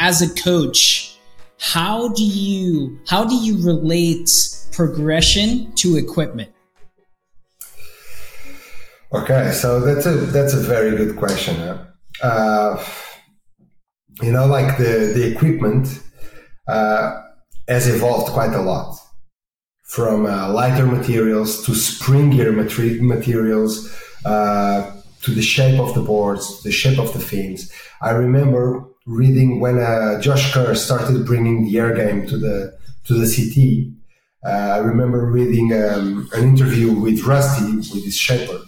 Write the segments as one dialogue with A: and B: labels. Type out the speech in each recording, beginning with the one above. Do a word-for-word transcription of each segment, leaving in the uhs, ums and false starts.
A: as a coach, how do you how do you relate progression to equipment?
B: Okay, so that's a that's a very good question. Uh, you know, like the the equipment uh, has evolved quite a lot, from uh, lighter materials to springier materi- materials, uh, to the shape of the boards, the shape of the fins. I remember reading when uh, Josh Kerr started bringing the air game to the to the C T. Uh, I remember reading um, an interview with Rusty, with his shaper.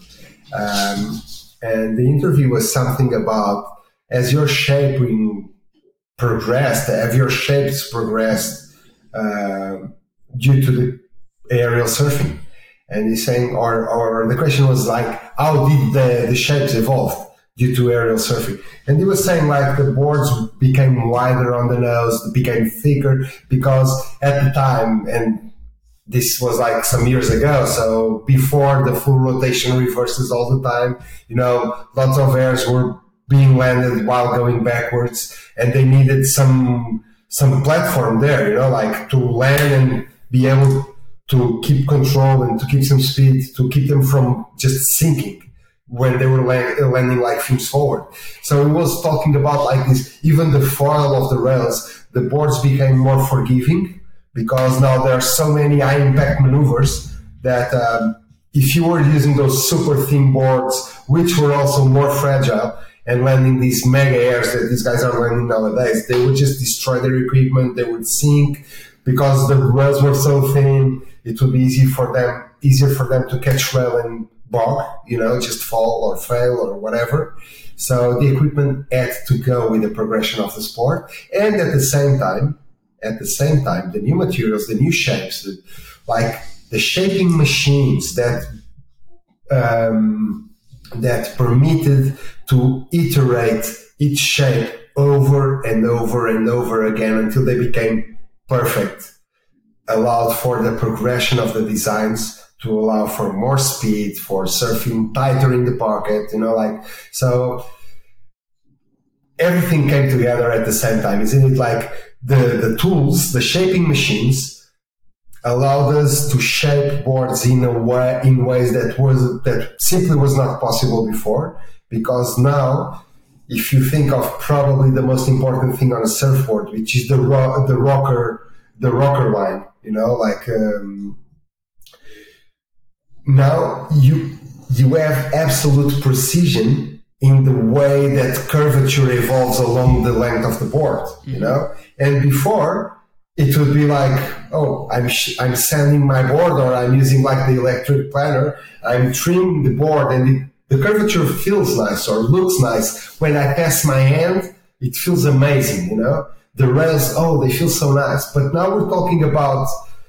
B: Um, and the interview was something about, as your shaping progressed, have your shapes progressed uh, due to the aerial surfing? And he's saying, or, or the question was like, how did the, the shapes evolve due to aerial surfing? And he was saying like the boards became wider on the nose, became thicker, because at the time, and this was like some years ago, so before the full rotation reverses all the time, you know, lots of airs were being landed while going backwards, and they needed some some platform there, you know, like to land and be able to keep control and to keep some speed, to keep them from just sinking when they were land, landing like fins forward. So he was talking about like this, even the foil of the rails, the boards became more forgiving, because now there are so many high impact maneuvers that um, if you were using those super thin boards, which were also more fragile, and landing these mega airs that these guys are landing nowadays, they would just destroy their equipment, they would sink, because the rails were so thin, it would be easy for them, easier for them to catch rail and bog, you know, just fall or fail or whatever. So the equipment had to go with the progression of the sport, and at the same time, At the same time, the new materials, the new shapes, the, like the shaping machines that um, that permitted to iterate each shape over and over and over again until they became perfect, allowed for the progression of the designs to allow for more speed, for surfing tighter in the pocket, you know, like, so everything came together at the same time. Isn't it like the, the tools, the shaping machines allowed us to shape boards in a way, in ways that was, that simply was not possible before? Because now, if you think of probably the most important thing on a surfboard, which is the ro- the rocker, the rocker line, you know, like, um, now you, you have absolute precision in the way that curvature evolves along the length of the board, you know? And before, it would be like, oh, I'm sh- I'm sanding my board, or I'm using like the electric planner, I'm trimming the board, and it, the curvature feels nice or looks nice. When I pass my hand, it feels amazing, you know? The rails, oh, they feel so nice. But now we're talking about,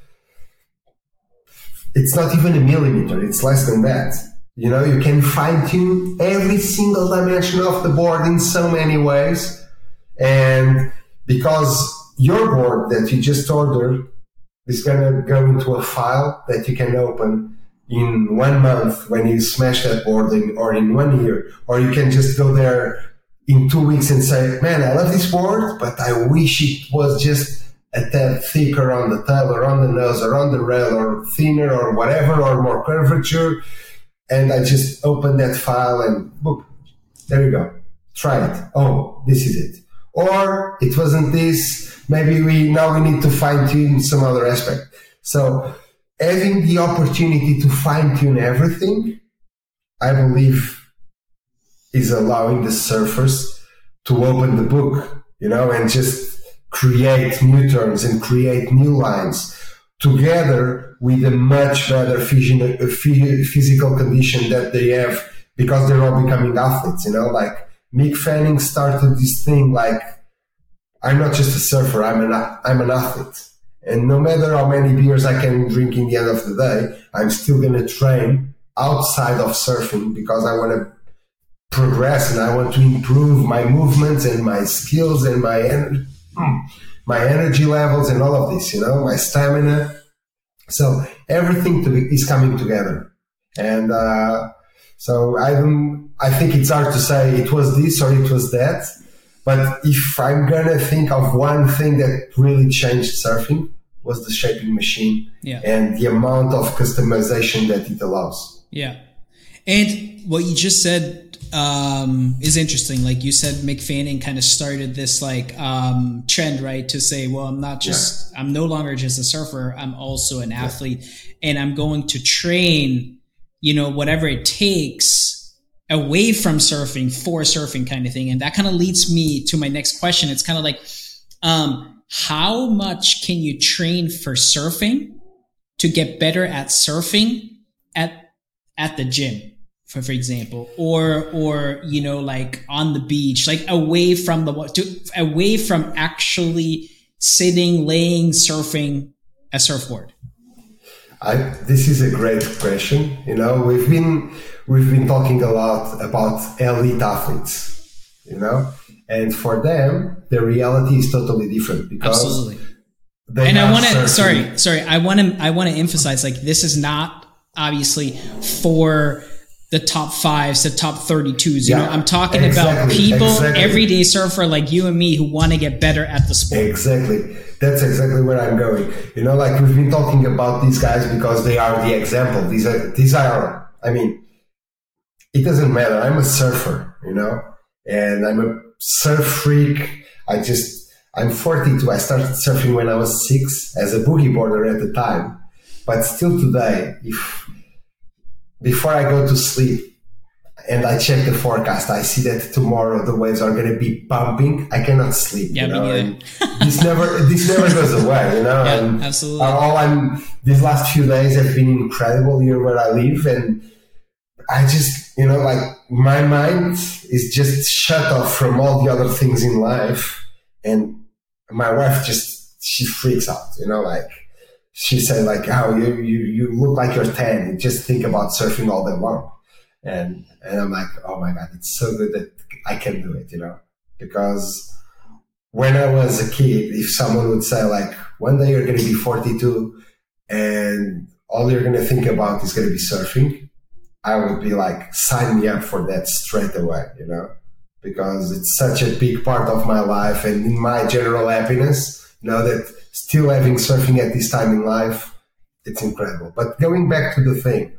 B: it's not even a millimeter, it's less than that. You know, you can fine-tune every single dimension of the board in so many ways. And because your board that you just ordered is going to go into a file that you can open in one month when you smash that board, in, or in one year. Or you can just go there in two weeks and say, man, I love this board, but I wish it was just a tad thicker on the tail or on the nose or on the rail, or thinner or whatever, or more curvature. And I just open that file and boop, there you go. Try it. Oh, this is it. Or it wasn't this. Maybe we now we need to fine tune some other aspect. So having the opportunity to fine tune everything, I believe, is allowing the surfers to open the book, you know, and just create new turns and create new lines, together with a much better physical condition that they have, because they're all becoming athletes, you know, like Mick Fanning started this thing like, I'm not just a surfer, I'm an, I'm an athlete. And no matter how many beers I can drink in the end of the day, I'm still going to train outside of surfing, because I want to progress and I want to improve my movements and my skills and my energy, my energy levels and all of this, you know, my stamina. So everything to, is coming together. And uh, so I don't, I think it's hard to say it was this or it was that. But if I'm gonna think of one thing that really changed surfing, was the shaping machine
A: yeah.
B: and the amount of customization that it allows.
A: Yeah. And what you just said um, is interesting. Like you said, Mick Fanning kind of started this like um, trend, right? To say, well, I'm not just, yeah. I'm no longer just a surfer. I'm also an yeah. athlete, and I'm going to train, you know, whatever it takes away from surfing for surfing kind of thing. And that kind of leads me to my next question. It's kind of like, um, how much can you train for surfing to get better at surfing at at the gym, for for example, or or you know, like on the beach, like away from the to, away from actually sitting, laying, surfing a surfboard?
B: I, this is a great question. You know, we've been we've been talking a lot about elite athletes, you know. And for them, the reality is totally different because
A: absolutely. And I want to sorry, sorry, I want to I want to emphasize, like, this is not obviously for the top fives, the top thirty-twos. You yeah, know, I'm talking exactly, about people, exactly. everyday surfer like you and me who want to get better at the sport.
B: Exactly. That's exactly where I'm going. You know, like we've been talking about these guys because they are the example. These are these are I mean, it doesn't matter. I'm a surfer, you know, and I'm a surf freak. I just, I'm forty-two. I started surfing when I was six as a boogie boarder at the time. But still today, if before I go to sleep and I check the forecast, I see that tomorrow the waves are going to be pumping, I cannot sleep.
A: Yeah,
B: you know?
A: And
B: this never, this never goes away, you know.
A: Yeah,
B: and
A: absolutely.
B: All I'm, these last few days have been incredible here where I live, and I just, you know, like my mind is just shut off from all the other things in life. And my wife just, she freaks out, you know, like she said, like, oh, you, you, you look like you're ten. You just think about surfing all day long. And, and I'm like, oh my God, it's so good that I can do it, you know, because when I was a kid, if someone would say like, one day you're going to be forty-two and all you're going to think about is going to be surfing, I would be like, sign me up for that straight away, you know, because it's such a big part of my life and in my general happiness, you know, that still having surfing at this time in life, it's incredible. But going back to the thing,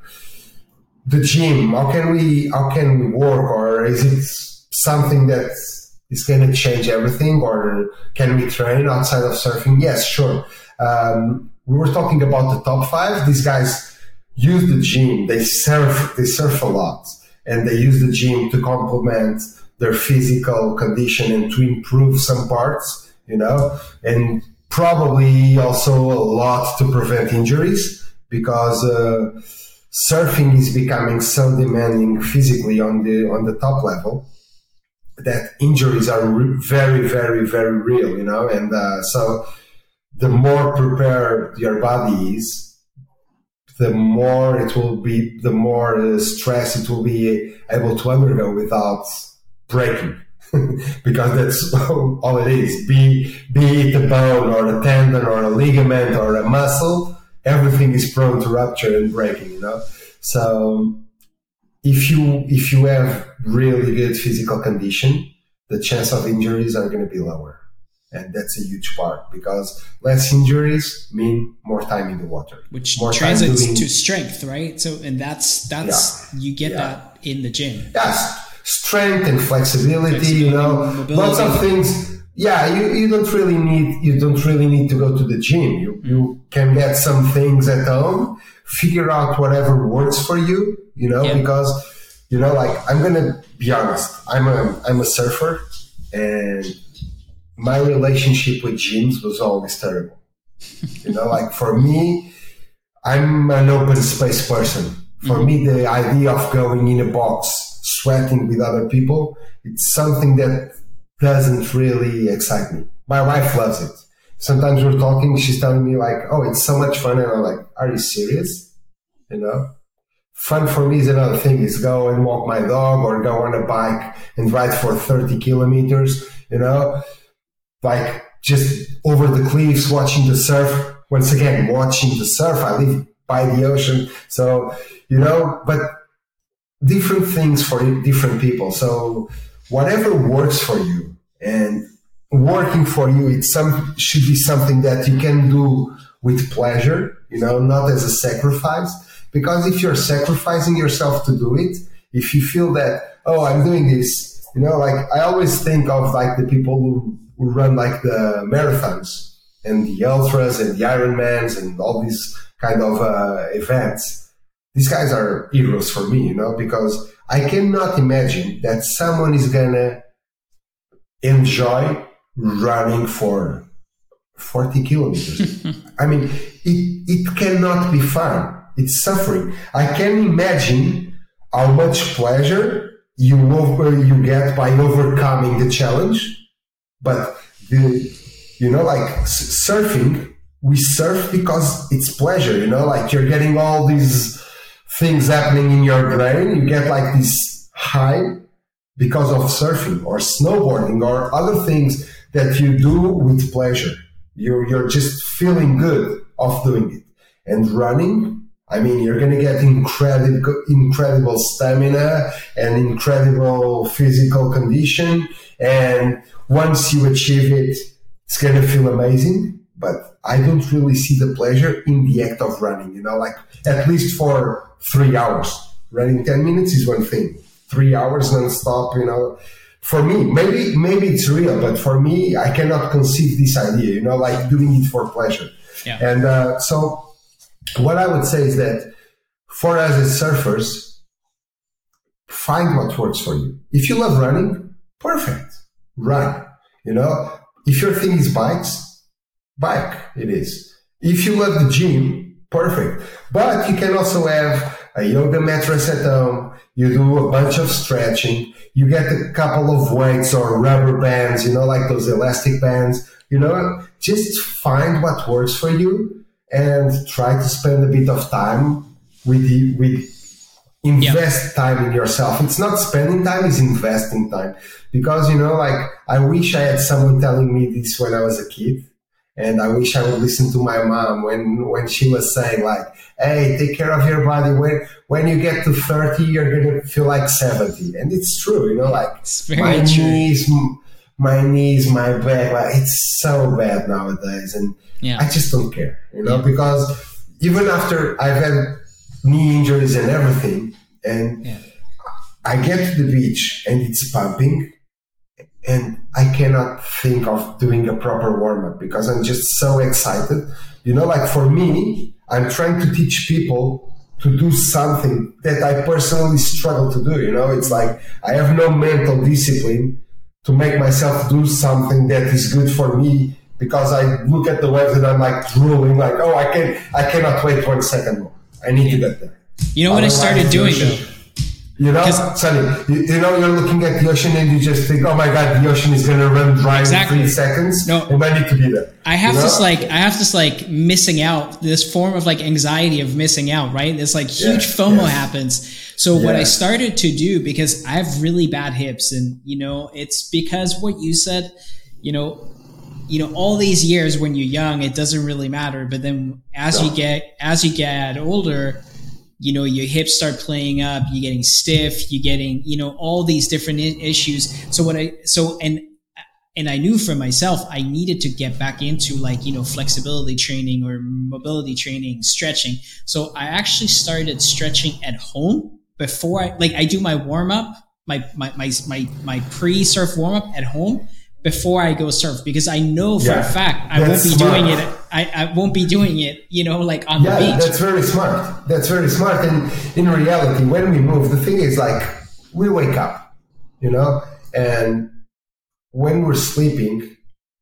B: the gym, how can we, how can we work, or is it something that is going to change everything, or can we train outside of surfing? Yes, sure. Um, we were talking about the top five. These guys use the gym. They surf, they surf a lot, and they use the gym to complement their physical condition and to improve some parts, you know, and probably also a lot to prevent injuries, because uh, surfing is becoming so demanding physically on the on the top level that injuries are re- very, very, very real, you know, and uh, so the more prepared your body is, the more it will be, the more uh, stress it will be able to undergo without breaking. Because that's all it is. Be, be it a bone or a tendon or a ligament or a muscle, everything is prone to rupture and breaking, you know? So if you, if you have really good physical condition, the chance of injuries are going to be lower. And that's a huge part, because less injuries mean more time in the water.
A: Which
B: more
A: translates
B: doing,
A: to strength, right? So, and that's, that's, yeah, you get yeah. that in the gym.
B: Yes. Strength and flexibility, flexibility, you know, mobility. Lots of things. Yeah, you, you don't really need, you don't really need to go to the gym. You, mm. you can get some things at home, figure out whatever works for you, you know, yeah. because, you know, like, I'm going to be honest, I'm a, I'm a surfer, and my relationship with gyms was always terrible. You know, like, for me, I'm an open space person. For mm-hmm. me, the idea of going in a box, sweating with other people, it's something that doesn't really excite me. My wife loves it. Sometimes we're talking, she's telling me like, oh, it's so much fun. And I'm like, are you serious? You know, fun for me is another thing, is go and walk my dog or go on a bike and ride for thirty kilometers, you know, like just over the cliffs, watching the surf. Once again, watching the surf. I live by the ocean. So, you know, but different things for different people. So whatever works for you And working for you, it some should be something that you can do with pleasure, you know, not as a sacrifice. Because if you're sacrificing yourself to do it, if you feel that, oh, I'm doing this, you know, like I always think of like the people who, who run like the marathons and the ultras and the Ironmans and all these kind of uh, events. These guys are heroes for me, you know, because I cannot imagine that someone is gonna enjoy running for forty kilometers. I mean, it, it cannot be fun. It's suffering. I can imagine how much pleasure you over, you get by overcoming the challenge. But the, you know, like surfing, we surf because it's pleasure, you know, like you're getting all these things happening in your brain. You get like this high because of surfing or snowboarding or other things that you do with pleasure. You're, you're just feeling good of doing it. And running, I mean, you're going to get incredible, incredible stamina and incredible physical condition. And once you achieve it, it's going to feel amazing. But I don't really see the pleasure in the act of running, you know, like at least for three hours. Running ten minutes is one thing. Three hours non-stop, you know. For me, maybe maybe it's real, but for me, I cannot conceive this idea, you know, like doing it for pleasure.
A: Yeah.
B: And uh, so what I would say is that for us as surfers, find what works for you. If you love running, perfect. Run. You know, if your thing is bikes, bike it is. If you love the gym, perfect. But you can also have a yoga mattress at home. You do a bunch of stretching. You get a couple of weights or rubber bands, you know, like those elastic bands. You know, just find what works for you and try to spend a bit of time with the, with invest yep. time in yourself. It's not spending time, it's investing time. Because, you know, like I wish I had someone telling me this when I was a kid. And I wish I would listen to my mom when, when she was saying like, hey, take care of your body. When, when you get to thirty, you're going to feel like seventy. And it's true, you know, like my
A: true.
B: knees, my knees, my back, like, it's so bad nowadays. And
A: yeah.
B: I just don't care, you know,
A: yeah.
B: because even after I've had knee injuries and everything, and yeah. I get to the beach and it's pumping, and I cannot think of doing a proper warm-up because I'm just so excited. You know, like for me, I'm trying to teach people to do something that I personally struggle to do. You know, it's like I have no mental discipline to make myself do something that is good for me because I look at the waves and I'm like drooling, like, oh, I can, I cannot wait one second more. I need to get there.
A: You know what Otherwise, I started doing though?
B: You know, Sonny, you, you know, you're looking at the ocean and you just think, oh my God, the ocean is going to run dry
A: exactly.
B: in three seconds.
A: No.
B: And I need to be there.
A: I have
B: you know?
A: this like, I have this like missing out, this form of like anxiety of missing out, right? This like huge yes, FOMO yes. happens. So yes. what I started to do, because I have really bad hips and, you know, it's because what you said, you know, you know, all these years when you're young, it doesn't really matter. But then as no. you get, as you get older, you know, your hips start playing up, you're getting stiff, you're getting, you know, all these different I- issues. So what I, so, and, and I knew for myself, I needed to get back into like, you know, flexibility training or mobility training, stretching. So I actually started stretching at home before I, like I do my warm up, my, my, my, my, my pre-surf warm up at home before I go surf, because I know for yeah, a fact I won't be smart. doing it. I, I won't be doing it, you know, like on
B: yeah,
A: the beach.
B: That's very smart. That's very smart. And in reality, when we move, the thing is like we wake up, you know, and when we're sleeping,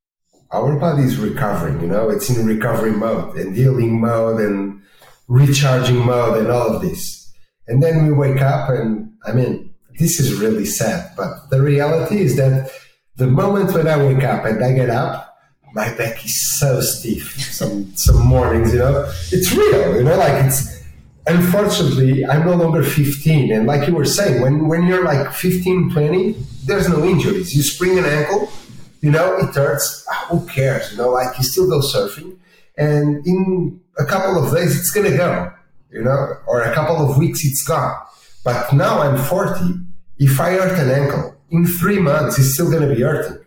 B: our body is recovering, you know, it's in recovery mode and healing mode and recharging mode and all of this. And then we wake up and I mean, this is really sad, but the reality is that the moment when I wake up and I get up, my back is so stiff. Some some mornings, you know, it's real, you know, like it's, unfortunately, I'm no longer fifteen. And like you were saying, when, when you're like fifteen, twenty, there's no injuries. You sprain an ankle, you know, it hurts. Who cares? You know, like you still go surfing. And in a couple of days, it's going to go, you know, or a couple of weeks, it's gone. But now I'm forty. If I hurt an ankle, in three months, it's still going to be hurting.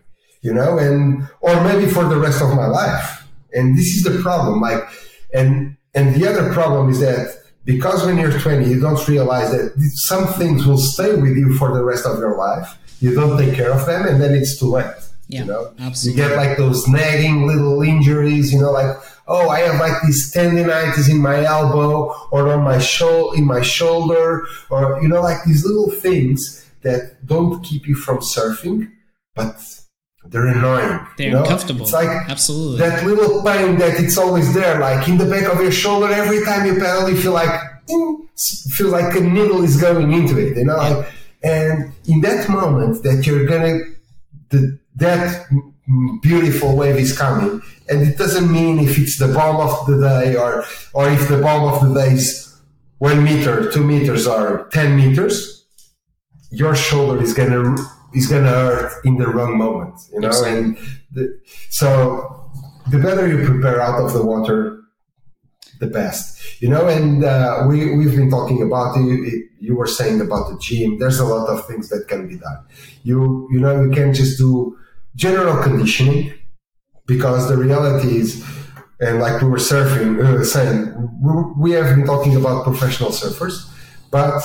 B: you know, and or maybe for the rest of my life. And this is the problem. Like, and and the other problem is that because when you're twenty, you don't realize that some things will stay with you for the rest of your life. You don't take care of them, and then it's too late.
A: Yeah,
B: you know,
A: absolutely.
B: You get like those nagging little injuries, you know, like, oh, I have like these tendinitis in my elbow or on my shoulder, in my shoulder, or, you know, like these little things that don't keep you from surfing, but they're annoying.
A: They're
B: you know?
A: uncomfortable.
B: It's like
A: absolutely
B: that little pain that it's always there, like in the back of your shoulder. Every time you pedal, you feel like, feel like a needle is going into it, you know,
A: yeah.
B: like, and in that moment that you're gonna, the, that beautiful wave is coming, and it doesn't mean if it's the bomb of the day or or if the bomb of the day is one meter, two meters, or ten meters. Your shoulder is gonna is gonna hurt in the wrong moment, you know. Exactly. And the, so the better you prepare out of the water, the best, you know. And uh, we we've been talking about you. You were saying about the gym. There's a lot of things that can be done. You you know you can't just do general conditioning, because the reality is, and like we were surfing, uh, saying, we, we have been talking about professional surfers, but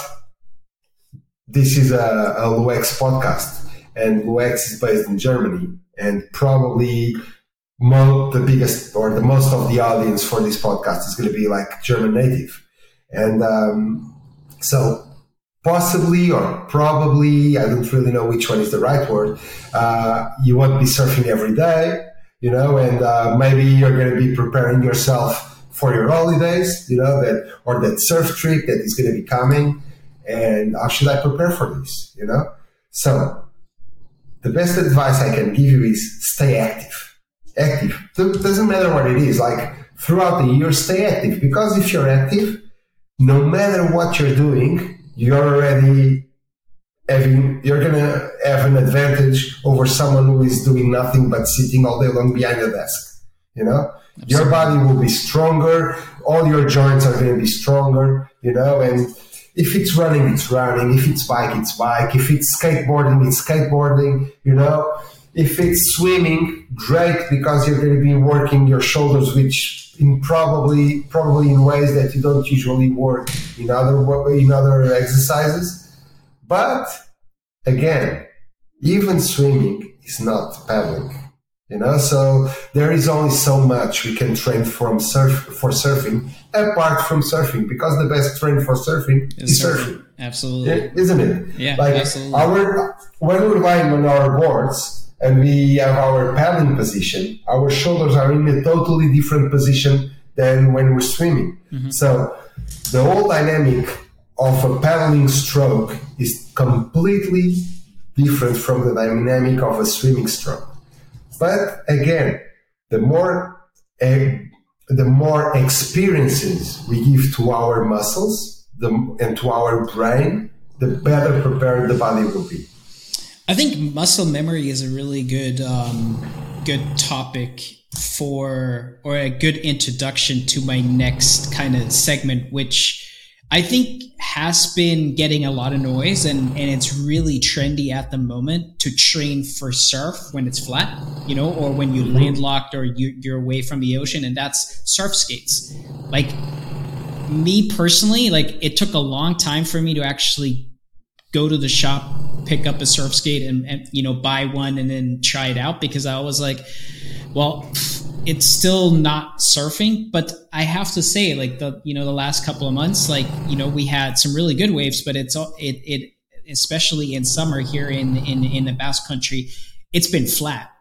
B: this is a, a Luex podcast, and Luex is based in Germany, and probably mo- the biggest or the most of the audience for this podcast is going to be like German native. And um, so possibly or probably, I don't really know which one is the right word, uh, you won't be surfing every day, you know, and uh, maybe you're going to be preparing yourself for your holidays, you know, that or that surf trip that is going to be coming, and how should I prepare for this, you know? So the best advice I can give you is stay active. Active. It doesn't matter what it is, like throughout the year, stay active, because if you're active, no matter what you're doing, you're already having, you're going to have an advantage over someone who is doing nothing but sitting all day long behind a desk. You know, absolutely. Your body will be stronger. All your joints are going to be stronger, you know, and if it's running, it's running. If it's bike, it's bike. If it's skateboarding, it's skateboarding, you know. If it's swimming, great, because you're going to be working your shoulders, which in probably probably in ways that you don't usually work in other in other exercises. But again, even swimming is not paddling, you know. So there is only so much we can train from surf for surfing, apart from surfing, because the best train for surfing is, is surfing. surfing.
A: Absolutely,
B: isn't it?
A: Yeah,
B: like
A: absolutely.
B: Our when we're lying on our boards and we have our paddling position, our shoulders are in a totally different position than when we're swimming. Mm-hmm. So the whole dynamic of a paddling stroke is completely different from the dynamic of a swimming stroke. But again, the more uh, the more experiences we give to our muscles the, and to our brain, the better prepared the body will be.
A: I think muscle memory is a really good, um, good topic for, or a good introduction to my next kind of segment, which I think has been getting a lot of noise, and, and it's really trendy at the moment to train for surf when it's flat, you know, or when you landlocked or you, you're away from the ocean, and that's surf skates. Like me personally, like it took a long time for me to actually go to the shop, pick up a surf skate and, and, you know, buy one and then try it out, because I was like, well, it's still not surfing. But I have to say, like the, you know, the last couple of months, like, you know, we had some really good waves, but it's, it, it, especially in summer here in, in, in the Basque Country, it's been flat.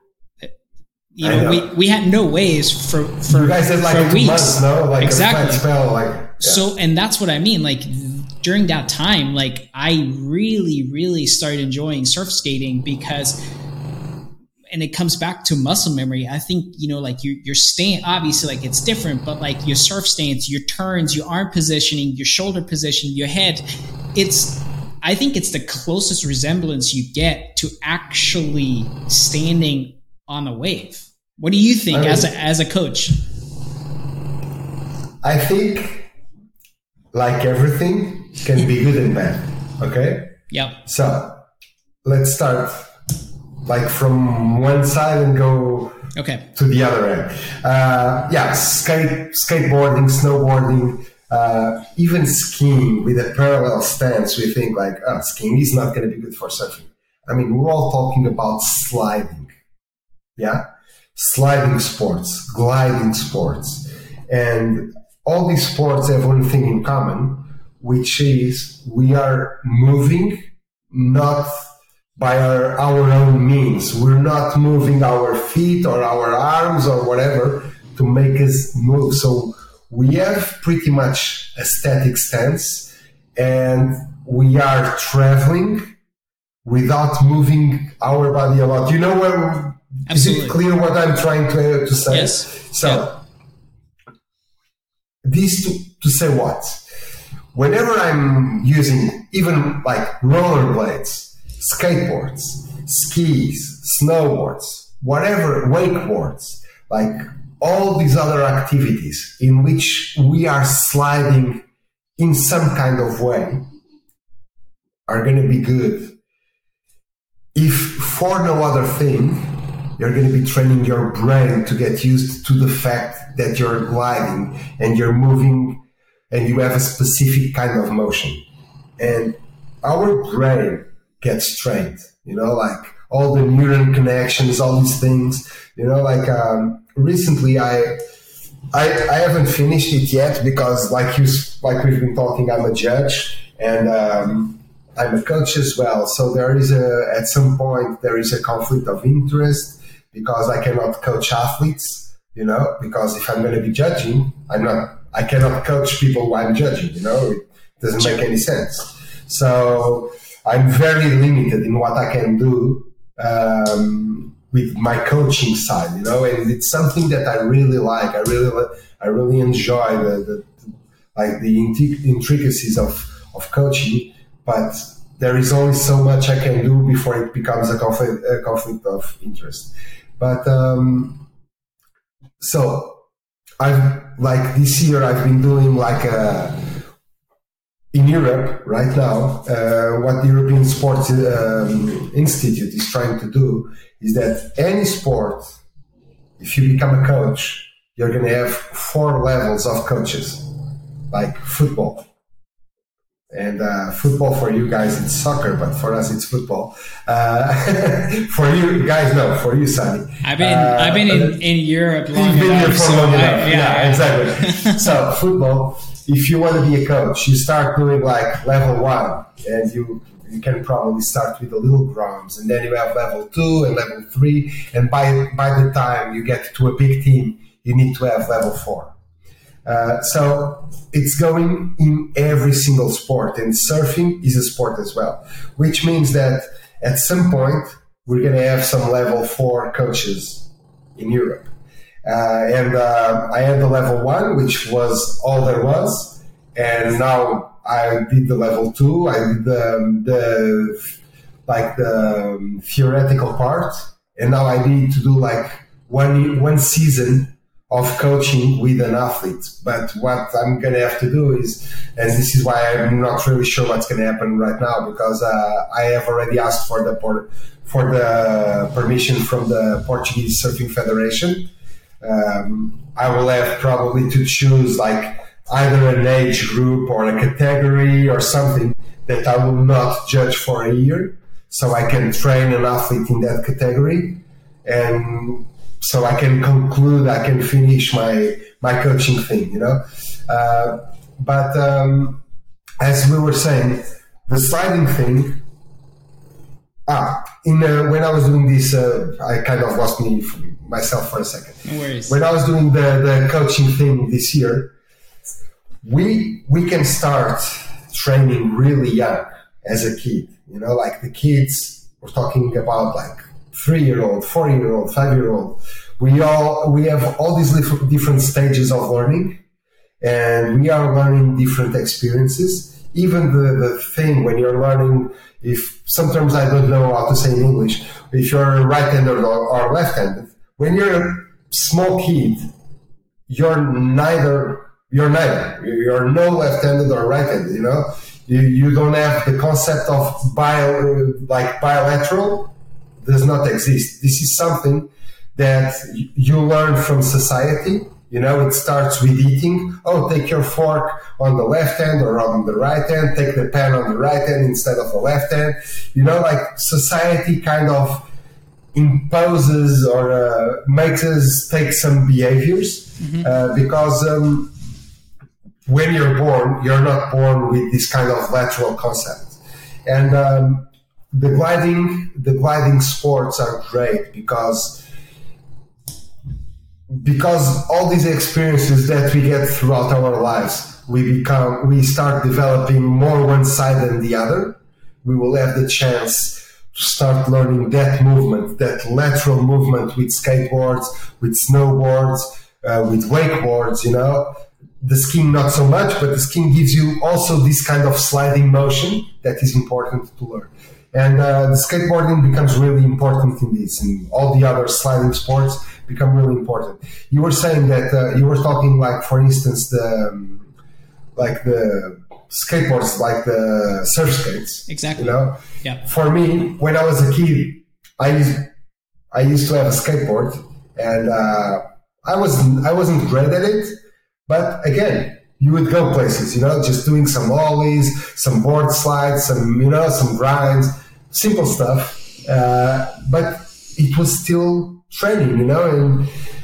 A: You know, know, we, we had no waves for, for,
B: you guys had like
A: for
B: two
A: weeks.
B: Months, no? Like
A: exactly.
B: A flat spell, like, yeah.
A: So, and that's what I mean. Like during that time, like I really, really started enjoying surf skating because, and it comes back to muscle memory. I think, you know, like you, your stance, obviously like it's different, but like your surf stance, your turns, your arm positioning, your shoulder position, your head, it's, I think it's the closest resemblance you get to actually standing on a wave. What do you think I mean, as a, as a coach?
B: I think like everything can be good and bad. Okay.
A: Yep.
B: So let's start like from one side and go
A: okay.
B: to the other end. Uh, yeah, skate, skateboarding, snowboarding, uh, even skiing with a parallel stance. We think like, oh, skiing is not going to be good for surfing. I mean, we're all talking about sliding. Yeah, sliding sports, gliding sports, and all these sports have one thing in common, which is we are moving not by our, our own means. We're not moving our feet or our arms or whatever to make us move. So we have pretty much a static stance, and we are traveling without moving our body a lot. You know where?
A: Absolutely.
B: Is it clear what I'm trying to, to say?
A: Yes.
B: So
A: yeah.
B: This to, to say what? Whenever I'm using even like rollerblades, skateboards, skis, snowboards, whatever, wakeboards, like all these other activities in which we are sliding in some kind of way are going to be good. If for no other thing, you're going to be training your brain to get used to the fact that you're gliding and you're moving and you have a specific kind of motion. And our brain gets trained, you know, like all the neuron connections, all these things, you know, like um, recently I, I I haven't finished it yet because like you, like we've been talking, I'm a judge and um, I'm a coach as well. So there is a, at some point, there is a conflict of interest because I cannot coach athletes, you know, because if I'm going to be judging, I'm not, I cannot coach people who I'm judging, you know, it doesn't make any sense. So I'm very limited in what I can do um, with my coaching side, you know, and it's something that I really like. I really, I really enjoy the, the like the intricacies of, of coaching, but there is only so much I can do before it becomes a conflict, a conflict of interest. But um, so I've like this year I've been doing like a, in Europe right now, uh, what the European Sports um, Institute is trying to do is that any sport, if you become a coach, you're going to have four levels of coaches, like football. And uh, football for you guys, it's soccer, but for us, it's football. Uh, for you guys, no, for you, Sonny.
A: I've been
B: uh,
A: I've been in, in Europe long
B: you've been
A: enough.
B: here for
A: so
B: long
A: I,
B: enough.
A: yeah,
B: Yeah, exactly. So football, if you want to be a coach, you start doing like level one, and you you can probably start with the little groms, and then you have level two and level three, and by by the time you get to a big team, you need to have level four. Uh, so it's going in every single sport, and surfing is a sport as well, which means that at some point we're going to have some level four coaches in Europe. Uh, and uh, I had the level one, which was all there was, and now I did the level two. I did the, the like the theoretical part, and now I need to do like one one season of coaching with an athlete. But what I'm going to have to do is, and this is why I'm not really sure what's going to happen right now, because uh, I have already asked for the for the permission from the Portuguese Surfing Federation. Um, I will have probably to choose like either an age group or a category or something that I will not judge for a year, so I can train an athlete in that category, and so I can conclude, I can finish my, my coaching thing, you know. Uh, but um, as we were saying, the sliding thing, ah, in uh, when I was doing this, uh, I kind of lost me myself for a second.
A: No worries.
B: When I was doing the, the coaching thing this year, we we can start training really young as a kid, you know, like the kids, we're talking about like three-year-old, four-year-old, five-year-old. We all we have all these different stages of learning, and we are learning different experiences. Even the, the thing when you're learning, if sometimes I don't know how to say in English, if you're right-handed or, or left-handed, when you're a small kid, you're neither, you're neither. You're no left-handed or right-handed, you know? You, you don't have the concept of bio, like bilateral. does not exist. This is something that you learn from society. You know, it starts with eating. Oh, take your fork on the left hand or on the right hand. Take the pen on the right hand instead of the left hand. You know, like society kind of imposes or uh, makes us take some behaviors mm-hmm. uh, because um, when you're born, you're not born with this kind of lateral concept. And um, the gliding, the gliding sports are great because because all these experiences that we get throughout our lives, we become, we start developing more one side than the other. We will have the chance to start learning that movement, that lateral movement with skateboards, with snowboards, uh, with wakeboards, you know. The skiing not so much, but the skiing gives you also this kind of sliding motion that is important to learn. And uh, the skateboarding becomes really important in this, and all the other sliding sports become really important. You were saying that uh, you were talking like, for instance, the um, like the skateboards, like the surf skates.
A: Exactly.
B: You know.
A: Yeah.
B: For me, when I was a kid, I used I used to have a skateboard, and uh, I wasn't I wasn't great at it, but again, you would go places, you know, just doing some ollies, some board slides, some, you know, some grinds, simple stuff. Uh, but it was still training, you know, and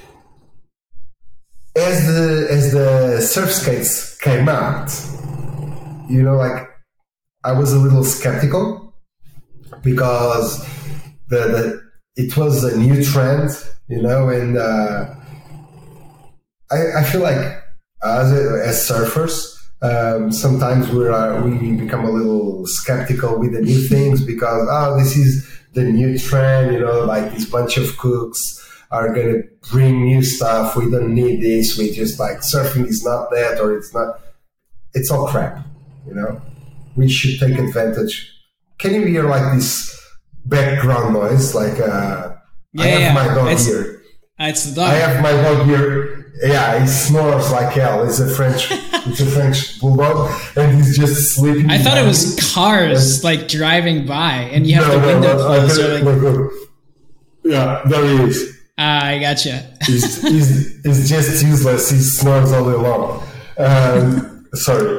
B: as the, as the surf skates came out, you know, like I was a little skeptical because the, the it was a new trend, you know, and uh, I, I feel like As, as surfers, um, sometimes we are we become a little skeptical with the new things because oh, this is the new trend, you know, like this bunch of cooks are gonna bring new stuff. We don't need this. We just like surfing is not that, or it's not. It's all crap, you know. We should take advantage. Can you hear like this background noise? Like uh,
A: yeah,
B: I have
A: yeah.
B: my dog
A: it's,
B: here.
A: It's the dog.
B: I have my dog here. Yeah, he snores like hell. It's a French, it's a French bulldog, and he's just sleeping.
A: I thought it was cars like driving by, and you have
B: no,
A: the window
B: no, no,
A: closed.
B: Look,
A: like,
B: look, look. Yeah, there he is.
A: Ah, I gotcha.
B: He's, he's, he's just useless. He snores all day long. Um, sorry.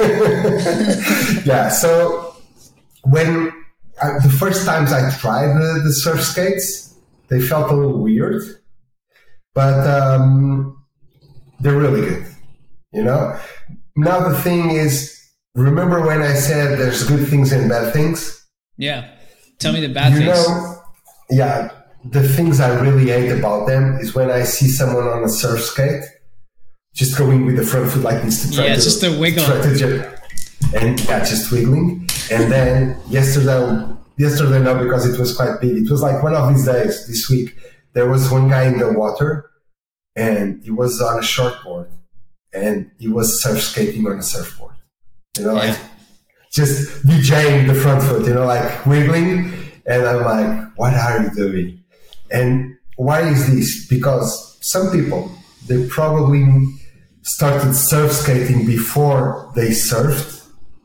B: Yeah. So when I, the first times I tried the, the surf skates, they felt a little weird, but. Um, They're really good, you know? Now the thing is, remember when I said there's good things and bad things?
A: Yeah. Tell me the bad
B: you
A: things.
B: Know, yeah, the things I really hate about them is when I see someone on a surf skate just going with the front foot like this to try
A: yeah,
B: to...
A: Yeah, just a wiggle.
B: Try to just, and yeah, just wiggling. And then yesterday, yesterday no, because it was quite big. It was like one of these days, this week, there was one guy in the water and he was on a shortboard, and he was surf skating on a surfboard. You know, like just DJing the front foot, you know, like wiggling. And I'm like, what are you doing? And why is this? Because some people, they probably started surf skating before they surfed.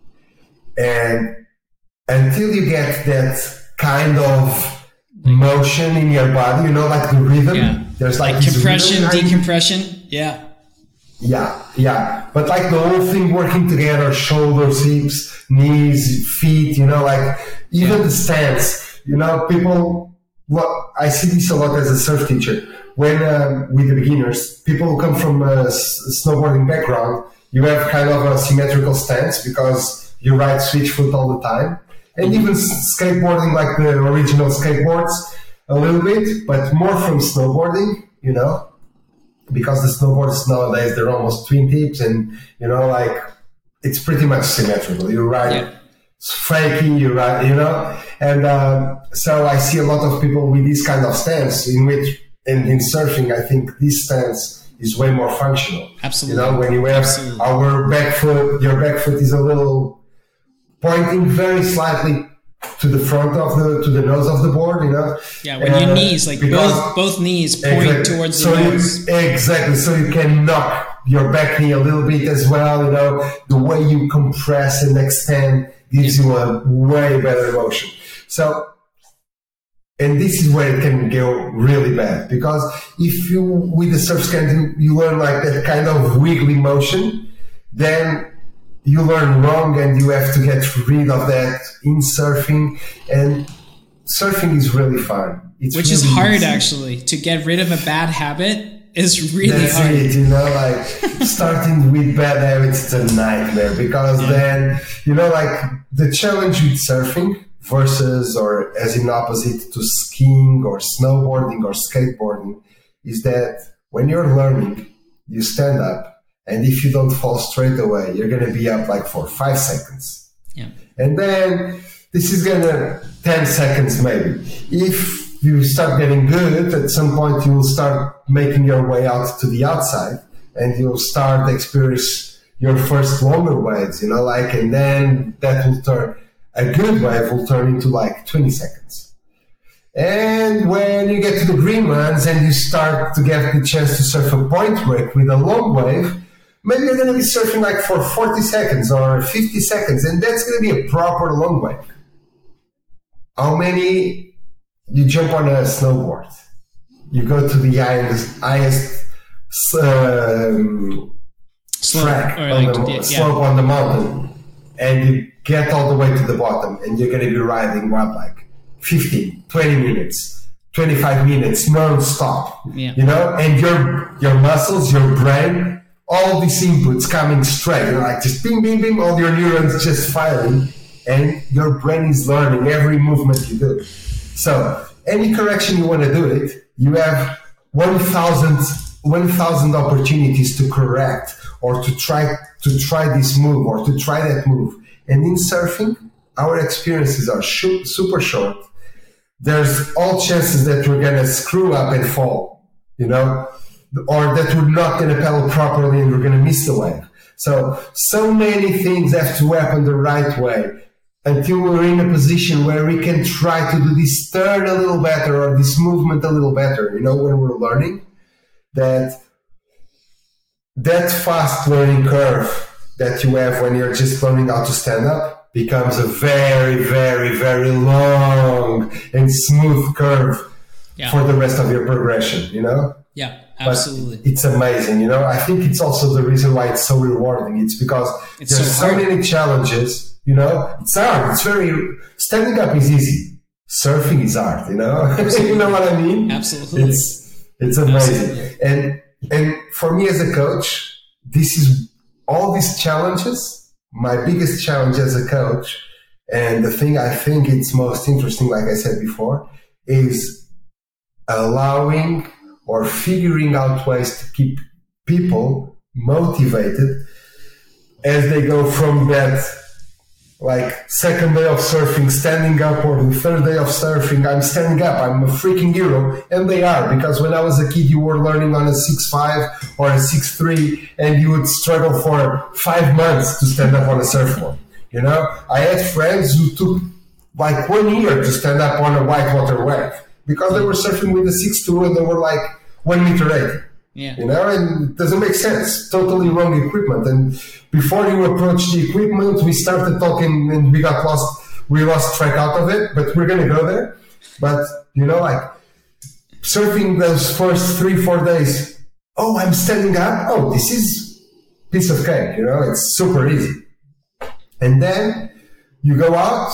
B: And until you get that kind of motion in your body, you know, like the rhythm.
A: Yeah.
B: There's like,
A: like compression,
B: rhythm,
A: decompression. Yeah.
B: Yeah, yeah. But like the whole thing working together, shoulders, hips, knees, feet, you know, like even yeah. the stance, you know, people, well, I see this a lot as a surf teacher. When um, with the beginners, people who come from a snowboarding background, you have kind of a symmetrical stance because you ride switch foot all the time. And even skateboarding, like the original skateboards, a little bit, but more from snowboarding, you know, because the snowboards nowadays, they're almost twin tips and, you know, like it's pretty much symmetrical. You ride yeah. fakey, you ride, you know, and um, so I see a lot of people with this kind of stance in which, in, in surfing, I think this stance is way more functional.
A: Absolutely.
B: You know, when you have Absolutely. our back foot, your back foot is a little pointing very slightly to the front of the, to the nose of the board, you know?
A: Yeah, when uh, your knees, like both both knees point
B: exactly.
A: towards the
B: so
A: nose.
B: You, exactly, so you can knock your back knee a little bit as well, you know? The way you compress and extend gives yeah. you a way better motion. So, and this is where it can go really bad, because if you, with the surf stand, you, you learn like that kind of wiggly motion, then you learn wrong and you have to get rid of that in surfing. And surfing is really fun. It's
A: Which
B: really
A: is hard,
B: easy. Actually.
A: To get rid of a bad habit is really
B: That's
A: hard.
B: it, you know, like starting with bad habits is a nightmare, because yeah. then, you know, like the challenge with surfing versus, or as in opposite to skiing or snowboarding or skateboarding, is that when you're learning, you stand up, and if you don't fall straight away, you're going to be up like for five seconds.
A: Yeah.
B: And then this is going to ten seconds maybe. If you start getting good, at some point you will start making your way out to the outside, and you'll start experience your first longer waves, you know, like, and then that will turn, a good wave will turn into like twenty seconds. And when you get to the green ones and you start to get the chance to surf a point break with a long wave, maybe you're going to be surfing like for forty seconds or fifty seconds, and that's going to be a proper long wave. How many, you jump on a snowboard, you go to the highest, highest um, track on
A: like,
B: the
A: yeah.
B: slope on the mountain, and you get all the way to the bottom, and you're going to be riding what, like fifteen, twenty minutes, twenty-five minutes non-stop,
A: yeah.
B: you know, and your your muscles, your brain, all these inputs coming straight, you know, like just bing, bing, bing, all your neurons just firing, and your brain is learning every movement you do. So any correction you want to do it, you have one thousand, one thousand opportunities to correct or to try to try this move or to try that move. And in surfing, our experiences are sh- super short. There's all chances that we're going to screw up and fall, you know, or that we're not going to pedal properly and we're going to miss the wave. So, so many things have to happen the right way until we're in a position where we can try to do this turn a little better or this movement a little better, you know, when we're learning. That, that fast learning curve that you have when you're just learning how to stand up becomes a very, very, very long and smooth curve yeah. for the rest of your progression, you know?
A: Yeah, absolutely.
B: But it's amazing, you know? I think it's also the reason why it's so rewarding. It's because it's there's so, so many challenges, you know? It's hard. It's very... Standing up is easy. Surfing is hard, you know? You know what I mean?
A: Absolutely.
B: It's, it's amazing.
A: Absolutely.
B: And, and for me as a coach, this is... all these challenges... My biggest challenge as a coach, and the thing I think it's most interesting, like I said before, is allowing or figuring out ways to keep people motivated as they go from that, like, second day of surfing, standing up, or the third day of surfing, I'm standing up, I'm a freaking hero. And they are, because when I was a kid, you were learning on a six five or a six three, and you would struggle for five months to stand up on a surfboard. You know, I had friends who took like one year to stand up on a whitewater wave because they were surfing with a six two and they were like one meter eighty.
A: Yeah.
B: You know, and it doesn't make sense. Totally wrong equipment. And before you approach the equipment, we started talking and we got lost. We lost track out of it, but we're going to go there. But, you know, like surfing those first three, four days. Oh, I'm standing up. Oh, this is piece of cake. You know, it's super easy. And then you go out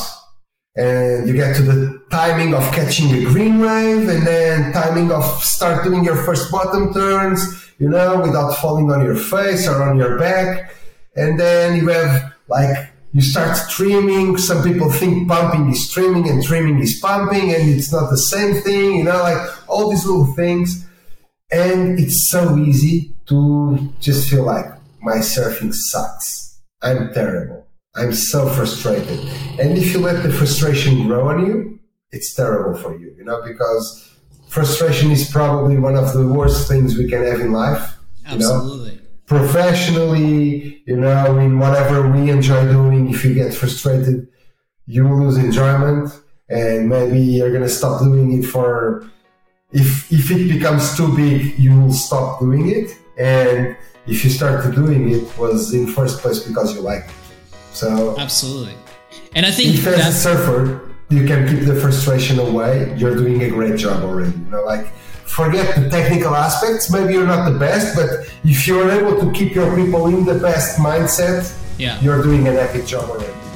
B: and you get to the timing of catching a green wave, and then timing of start doing your first bottom turns, you know, without falling on your face or on your back. And then you have, like, you start trimming. Some people think pumping is trimming and trimming is pumping, and it's not the same thing, you know, like all these little things. And it's so easy to just feel like my surfing sucks. I'm terrible. I'm so frustrated. And if you let the frustration grow on you, it's terrible for you, you know, because frustration is probably one of the worst things we can have in life.
A: Absolutely.
B: You know? Professionally, you know, in whatever we enjoy doing, if you get frustrated, you lose enjoyment, and maybe you're going to stop doing it for, if, if it becomes too big, you will stop doing it. And if you start to doing it, was in first place because you like it. So
A: absolutely. And I think
B: if as a surfer, you can keep the frustration away, you're doing a great job already. You know, like, forget the technical aspects. Maybe you're not the best, but if you're able to keep your people in the best mindset,
A: yeah.
B: you're doing an epic job already.